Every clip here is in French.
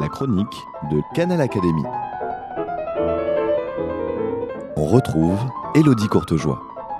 la chronique de Canal Académie. On retrouve Élodie Courtejoie.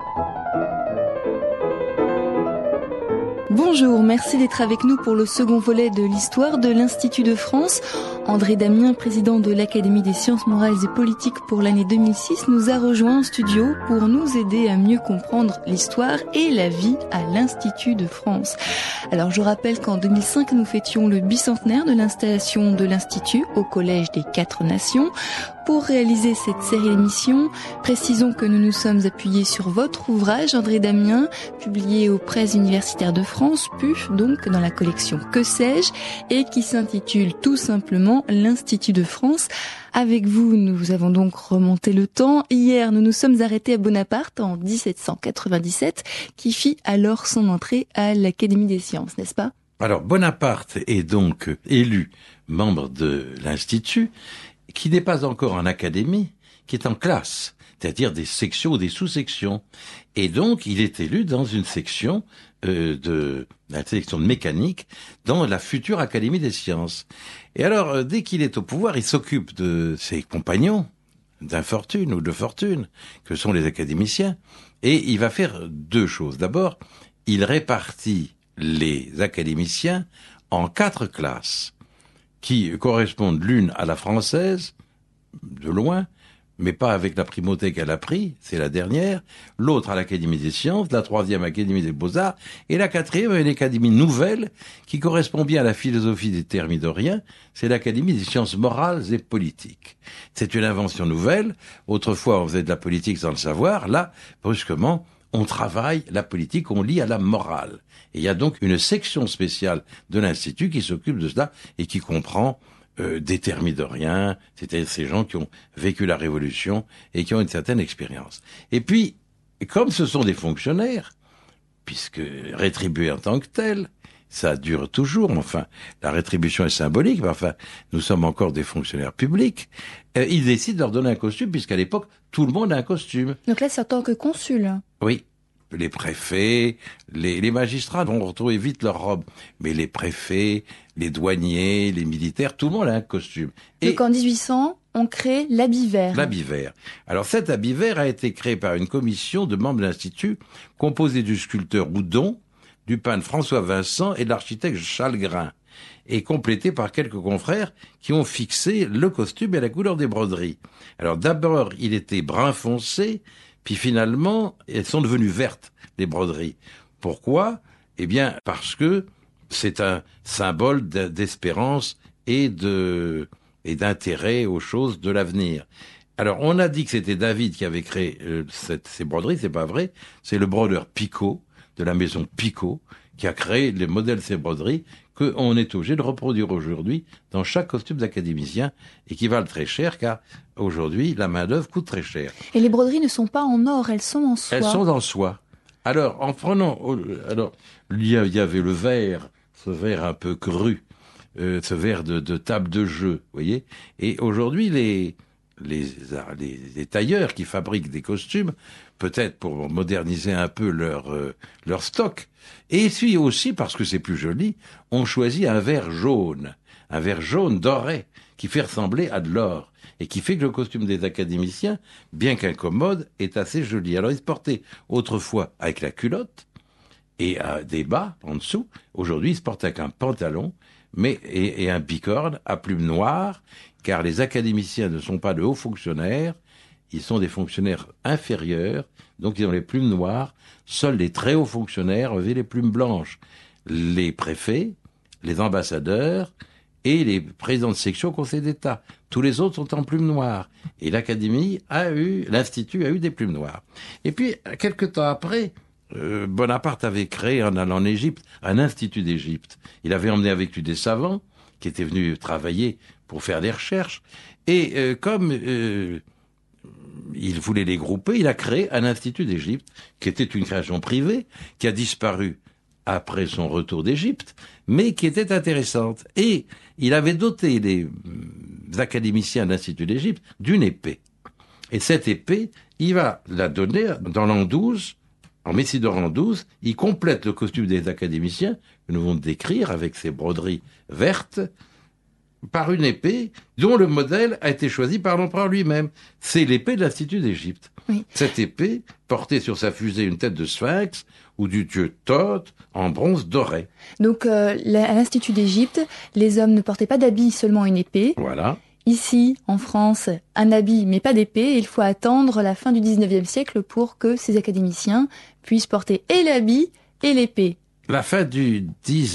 Bonjour, merci d'être avec nous pour le second volet de l'histoire de l'Institut de France. André Damien, président de l'Académie des sciences morales et politiques pour l'année 2006, nous a rejoint en studio pour nous aider à mieux comprendre l'histoire et la vie à l'Institut de France. Alors je rappelle qu'en 2005, nous fêtions le bicentenaire de l'installation de l'Institut au Collège des Quatre Nations. Pour réaliser cette série d'émissions, précisons que nous nous sommes appuyés sur votre ouvrage, André Damien, publié aux Presses universitaires de France, PUF, donc dans la collection Que sais-je, et qui s'intitule tout simplement l'Institut de France. Avec vous, nous avons donc remonté le temps. Hier, nous nous sommes arrêtés à Bonaparte en 1797, qui fit alors son entrée à l'Académie des sciences, n'est-ce pas ? Alors, Bonaparte est donc élu membre de l'Institut, qui n'est pas encore en académie, qui est en classe, c'est-à-dire des sections ou des sous-sections. Et donc, il est élu dans une section de la section de mécanique dans la future Académie des sciences. Et alors, dès qu'il est au pouvoir, il s'occupe de ses compagnons d'infortune ou de fortune, que sont les académiciens, et il va faire deux choses. D'abord, il répartit les académiciens en 4 classes, qui correspondent l'une à la française, de loin, mais pas avec la primauté qu'elle a pris, c'est la dernière, l'autre à l'Académie des sciences, la troisième Académie des beaux-arts, et la quatrième une académie nouvelle, qui correspond bien à la philosophie des thermidoriens, c'est l'Académie des sciences morales et politiques. C'est une invention nouvelle, autrefois on faisait de la politique sans le savoir, là, brusquement, on travaille la politique, on lie à la morale. Et il y a donc une section spéciale de l'Institut qui s'occupe de cela et qui comprend des thermidoriens, c'est-à-dire ces gens qui ont vécu la Révolution et qui ont une certaine expérience. Et puis, comme ce sont des fonctionnaires, puisque rétribués en tant que tels, ça dure toujours, enfin, la rétribution est symbolique, mais enfin, nous sommes encore des fonctionnaires publics, ils décident de leur donner un costume, puisqu'à l'époque, tout le monde a un costume. Donc là, c'est en tant que consul. Oui. Les préfets, les magistrats vont retrouver vite leur robe. Mais les préfets, les douaniers, les militaires, tout le monde a un costume. Et donc en 1800, on crée l'habit vert. L'habit vert. Alors cet habit vert a été créé par une commission de membres de l'Institut, composée du sculpteur Houdon, du peintre François Vincent et de l'architecte Chalgrin, et complété par quelques confrères qui ont fixé le costume et la couleur des broderies. Alors d'abord, il était brun foncé, puis finalement, elles sont devenues vertes, les broderies. Pourquoi ? Eh bien, parce que c'est un symbole d'espérance et d'intérêt aux choses de l'avenir. Alors, on a dit que c'était David qui avait créé ces broderies, c'est pas vrai. C'est le brodeur Picot, de la maison Picot, qui a créé les modèles de ces broderies qu'on est obligé de reproduire aujourd'hui dans chaque costume d'académicien et qui valent très cher car aujourd'hui la main-d'œuvre coûte très cher. Et les broderies ne sont pas en or, elles sont en soie. Elles sont en soie. Alors, il y avait le verre, ce verre un peu cru, ce verre de table de jeu, vous voyez. Et aujourd'hui, les tailleurs qui fabriquent des costumes, peut-être pour moderniser un peu leur stock, et puis aussi parce que c'est plus joli, on choisit un verre jaune doré, qui fait ressembler à de l'or, et qui fait que le costume des académiciens, bien qu'incommode, est assez joli. Alors ils se portaient autrefois avec la culotte, et des bas en dessous. Aujourd'hui, ils se portent avec un pantalon, et un bicorne à plumes noires, car les académiciens ne sont pas de hauts fonctionnaires, ils sont des fonctionnaires inférieurs, donc ils ont les plumes noires. Seuls les très hauts fonctionnaires avaient les plumes blanches. Les préfets, les ambassadeurs et les présidents de section au Conseil d'État. Tous les autres sont en plumes noires. Et l'Institut a eu des plumes noires. Et puis, quelque temps après, Bonaparte avait créé, en allant en Égypte, un Institut d'Égypte. Il avait emmené avec lui des savants qui étaient venus travailler pour faire des recherches. Et comme il voulait les grouper, il a créé un Institut d'Égypte, qui était une création privée, qui a disparu après son retour d'Égypte, mais qui était intéressante. Et il avait doté les académiciens de l'Institut d'Égypte d'une épée. Et cette épée, il va la donner dans l'an 12, en Messidor l'an 12, il complète le costume des académiciens, que nous venons de décrire, avec ses broderies vertes, par une épée dont le modèle a été choisi par l'empereur lui-même. C'est l'épée de l'Institut d'Égypte. Oui. Cette épée portait sur sa fusée une tête de sphinx ou du dieu Thoth en bronze doré. Donc à l'Institut d'Égypte, les hommes ne portaient pas d'habit, seulement une épée. Voilà. Ici, en France, un habit mais pas d'épée. Il faut attendre la fin du 19e siècle pour que ces académiciens puissent porter et l'habit et l'épée. La fin du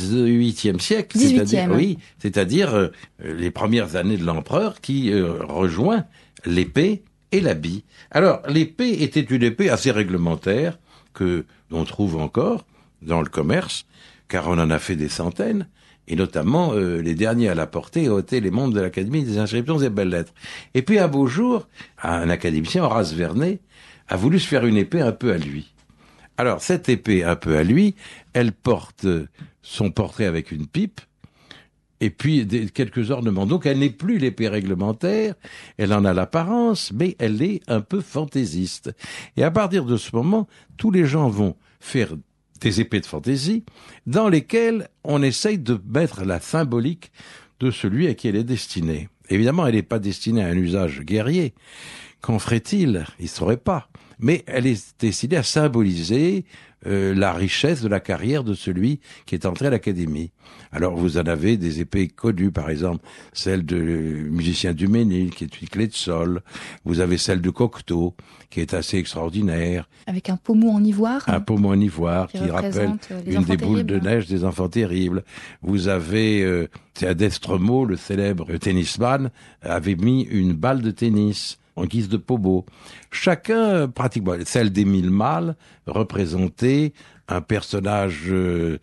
18e siècle, c'est-à-dire les premières années de l'empereur qui rejoint l'épée et l'habit. Alors, l'épée était une épée assez réglementaire que l'on trouve encore dans le commerce, car on en a fait des centaines, et notamment les derniers à la porter ont été les membres de l'Académie des inscriptions et belles-lettres. Et puis un beau jour, un académicien, Horace Vernet, a voulu se faire une épée un peu à lui. Alors, cette épée un peu à lui, elle porte son portrait avec une pipe, et puis quelques ornements. Donc, elle n'est plus l'épée réglementaire, elle en a l'apparence, mais elle est un peu fantaisiste. Et à partir de ce moment, tous les gens vont faire des épées de fantaisie, dans lesquelles on essaye de mettre la symbolique de celui à qui elle est destinée. Évidemment, elle n'est pas destinée à un usage guerrier. Qu'en ferait-il? Il ne saurait pas. Mais elle est destinée à symboliser la richesse de la carrière de celui qui est entré à l'académie. Alors vous en avez des épées connues, par exemple celle de musicien du Ménil, qui est une clé de sol. Vous avez celle de Cocteau, qui est assez extraordinaire. Avec un pommeau en ivoire. Un pommeau en ivoire qui rappelle une des boules de neige des enfants terribles. Vous avez Destremaux, le célèbre tennisman, avait mis une balle de tennis en guise de pommeau. Chacun, pratiquement, celle d'Émile Malle représentait un personnage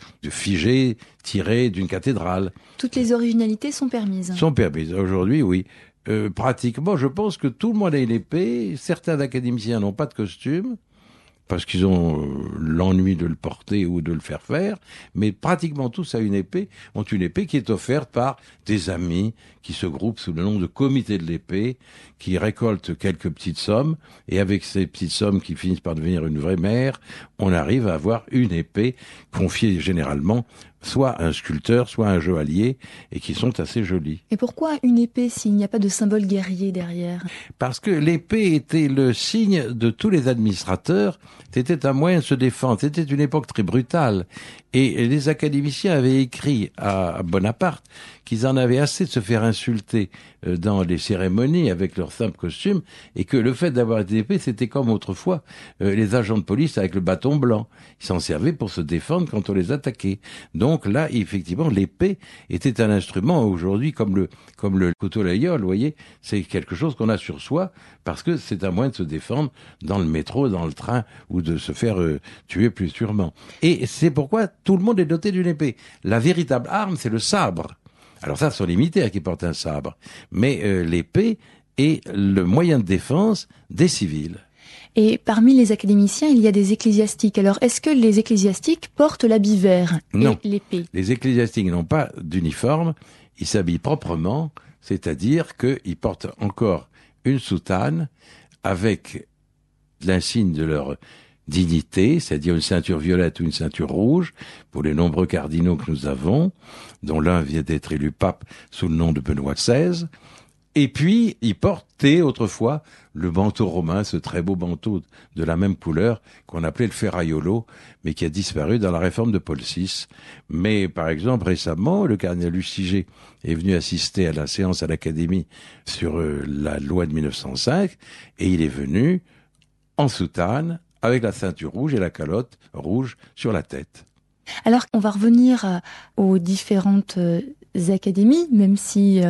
figé, tiré d'une cathédrale. Toutes les originalités sont permises. Sont permises. Aujourd'hui, oui. Pratiquement, je pense que tout le monde a une épée. Certains académiciens n'ont pas de costume, parce qu'ils ont l'ennui de le porter ou de le faire faire, mais pratiquement tous ont une épée qui est offerte par des amis qui se groupent sous le nom de comité de l'épée, qui récoltent quelques petites sommes, et avec ces petites sommes qui finissent par devenir une vraie mère, on arrive à avoir une épée confiée généralement soit à un sculpteur, soit à un joaillier, et qui sont assez jolies. Et pourquoi une épée s'il n'y a pas de symbole guerrier derrière? Parce que l'épée était le signe de tous les administrateurs, c'était un moyen de se défendre, c'était une époque très brutale. Et les académiciens avaient écrit à Bonaparte qu'ils en avaient assez de se faire insulter dans les cérémonies avec leur simple costume, et que le fait d'avoir des épées, c'était comme autrefois les agents de police avec le bâton blanc. Ils s'en servaient pour se défendre quand on les attaquait. Donc là, effectivement, l'épée était un instrument aujourd'hui comme le couteau laïole, vous voyez, c'est quelque chose qu'on a sur soi parce que c'est un moyen de se défendre dans le métro, dans le train, ou de se faire tuer plus sûrement. Et c'est pourquoi tout le monde est doté d'une épée. La véritable arme, c'est le sabre. Alors ça, ce sont les militaires qui portent un sabre. Mais l'épée est le moyen de défense des civils. Et parmi les académiciens, il y a des ecclésiastiques. Alors, est-ce que les ecclésiastiques portent l'habit vert et l'épée? Les ecclésiastiques n'ont pas d'uniforme. Ils s'habillent proprement, c'est-à-dire qu'ils portent encore une soutane avec l'insigne de leur dignité, c'est-à-dire une ceinture violette ou une ceinture rouge, pour les nombreux cardinaux que nous avons, dont l'un vient d'être élu pape sous le nom de Benoît XVI. Et puis, ils portaient autrefois le manteau romain, ce très beau manteau de la même couleur qu'on appelait le ferraiolo, mais qui a disparu dans la réforme de Paul VI. Mais, par exemple, récemment, le cardinal Lustiger est venu assister à la séance à l'Académie sur la loi de 1905, et il est venu en soutane, avec la ceinture rouge et la calotte rouge sur la tête. Alors, on va revenir aux différentes académies, même si,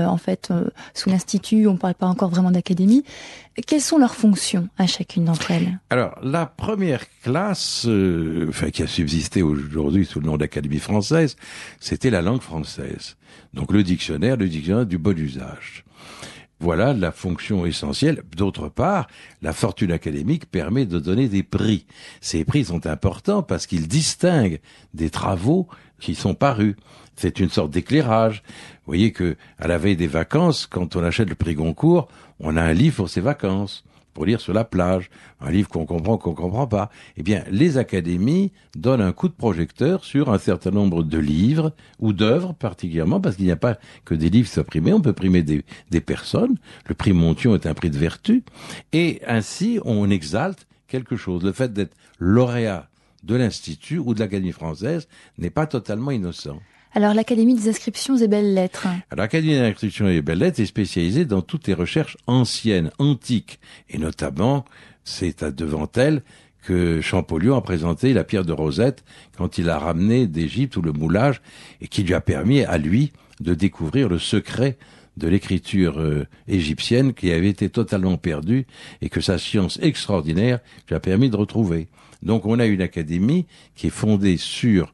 sous l'Institut, on ne parle pas encore vraiment d'académie. Quelles sont leurs fonctions à chacune d'entre elles? Alors, la première classe, qui a subsisté aujourd'hui sous le nom d'Académie française, c'était la langue française. Donc, le dictionnaire du bon usage. Voilà la fonction essentielle. D'autre part, la fortune académique permet de donner des prix. Ces prix sont importants parce qu'ils distinguent des travaux qui sont parus. C'est une sorte d'éclairage. Vous voyez que, à la veille des vacances, quand on achète le prix Goncourt, on a un livre pour ses vacances, pour lire sur la plage, un livre qu'on comprend pas. Eh bien, les académies donnent un coup de projecteur sur un certain nombre de livres ou d'œuvres particulièrement, parce qu'il n'y a pas que des livres qui sont primés, on peut primer des personnes. Le prix Monthyon est un prix de vertu. Et ainsi, on exalte quelque chose. Le fait d'être lauréat de l'Institut ou de l'Académie française n'est pas totalement innocent. Alors, l'Académie des inscriptions et belles-lettres. Alors, l'Académie des inscriptions et belles-lettres est spécialisée dans toutes les recherches anciennes, antiques. Et notamment, c'est devant elle que Champollion a présenté la pierre de Rosette quand il a ramené d'Égypte ou le moulage et qui lui a permis à lui de découvrir le secret de l'écriture égyptienne qui avait été totalement perdue et que sa science extraordinaire lui a permis de retrouver. Donc on a une académie qui est fondée sur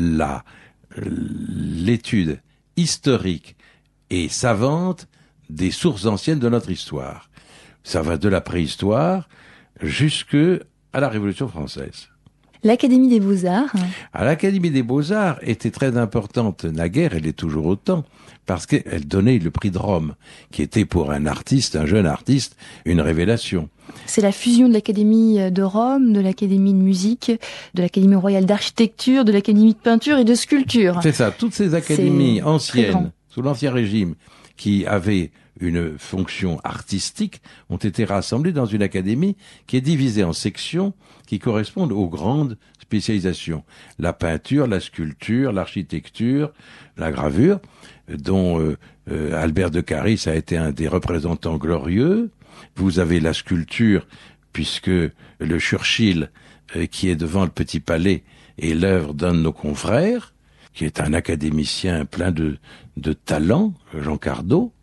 l'étude historique et savante des sources anciennes de notre histoire. Ça va de la préhistoire jusque à la Révolution française. L'Académie des Beaux-Arts. À l'Académie des Beaux-Arts était très importante naguère, elle est toujours autant, parce qu'elle donnait le prix de Rome, qui était pour un jeune artiste, une révélation. C'est la fusion de l'Académie de Rome, de l'Académie de musique, de l'Académie royale d'architecture, de l'Académie de peinture et de sculpture. C'est ça, toutes ces académies anciennes, sous l'Ancien Régime, qui avaient une fonction artistique, ont été rassemblées dans une académie qui est divisée en sections qui correspondent aux grandes spécialisations. La peinture, la sculpture, l'architecture, la gravure, dont Albert de Caris a été un des représentants glorieux. Vous avez la sculpture, puisque le Churchill, qui est devant le Petit Palais, est l'œuvre d'un de nos confrères, qui est un académicien plein de talent, Jean Cardot.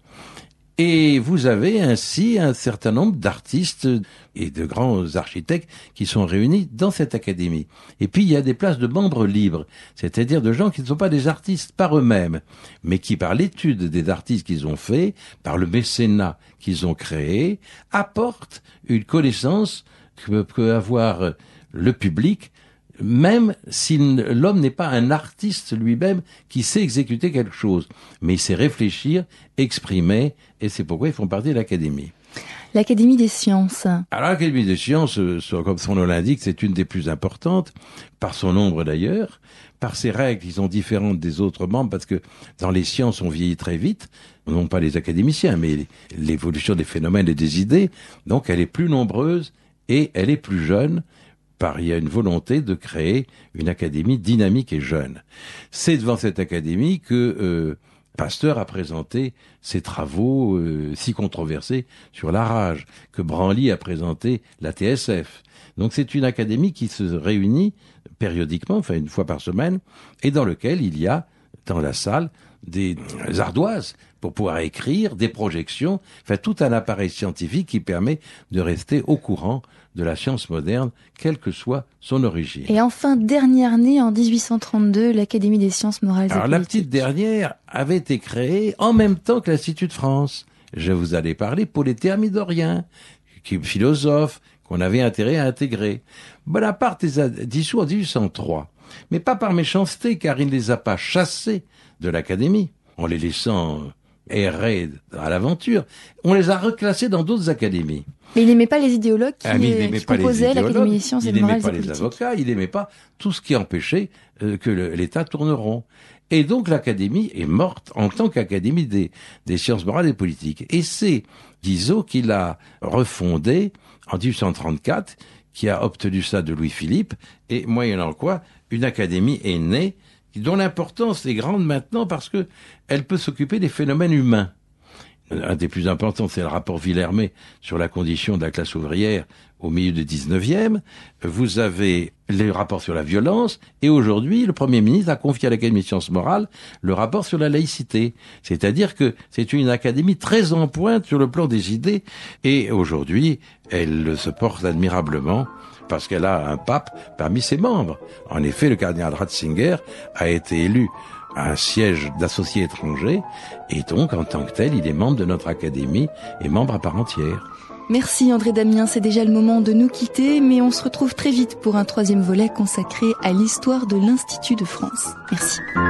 Et vous avez ainsi un certain nombre d'artistes et de grands architectes qui sont réunis dans cette académie. Et puis il y a des places de membres libres, c'est-à-dire de gens qui ne sont pas des artistes par eux-mêmes, mais qui par l'étude des artistes qu'ils ont fait, par le mécénat qu'ils ont créé, apportent une connaissance que peut avoir le public, même si l'homme n'est pas un artiste lui-même qui sait exécuter quelque chose, mais il sait réfléchir, exprimer, et c'est pourquoi ils font partie de l'Académie. L'Académie des sciences. Alors l'Académie des sciences, comme son nom l'indique, c'est une des plus importantes, par son nombre d'ailleurs, par ses règles qui sont différentes des autres membres, parce que dans les sciences on vieillit très vite, non pas les académiciens, mais l'évolution des phénomènes et des idées, donc elle est plus nombreuse et elle est plus jeune, il y a une volonté de créer une académie dynamique et jeune. C'est devant cette académie que Pasteur a présenté ses travaux si controversés sur la rage, que Branly a présenté la TSF. Donc c'est une académie qui se réunit périodiquement, enfin une fois par semaine, et dans lequel il y a, dans la salle, des ardoises pour pouvoir écrire, des projections, enfin tout un appareil scientifique qui permet de rester au courant de la science moderne, quelle que soit son origine. Et enfin, dernière née en 1832, l'Académie des sciences morales et politiques. Alors la petite dernière avait été créée en même temps que l'Institut de France. Je vous allais parler pour les thermidoriens, qui est philosophe, qu'on avait intérêt à intégrer. Bonaparte les a dissous en 1803, mais pas par méchanceté, car il ne les a pas chassés de l'Académie, en les laissant errer à l'aventure. On les a reclassés dans d'autres académies. Mais il n'aimait pas les idéologues qui composaient l'Académie des sciences et morales et politiques. Il n'aimait pas les avocats, il n'aimait pas tout ce qui empêchait que l'État tourne rond. Et donc l'Académie est morte en tant qu'Académie des sciences morales et politiques. Et c'est Guizot qui l'a refondée en 1834, qui a obtenu ça de Louis-Philippe, et moyennant quoi, une académie est née, dont l'importance est grande maintenant parce que elle peut s'occuper des phénomènes humains. Un des plus importants, c'est le rapport Villermé sur la condition de la classe ouvrière au milieu du 19e. Vous avez les rapports sur la violence, et aujourd'hui, le Premier ministre a confié à l'Académie des sciences morales le rapport sur la laïcité. C'est-à-dire que c'est une académie très en pointe sur le plan des idées, et aujourd'hui, elle se porte admirablement parce qu'elle a un pape parmi ses membres. En effet, le cardinal Ratzinger a été élu à un siège d'associé étranger, et donc, en tant que tel, il est membre de notre académie et membre à part entière. Merci André Damien, c'est déjà le moment de nous quitter, mais on se retrouve très vite pour un troisième volet consacré à l'histoire de l'Institut de France. Merci.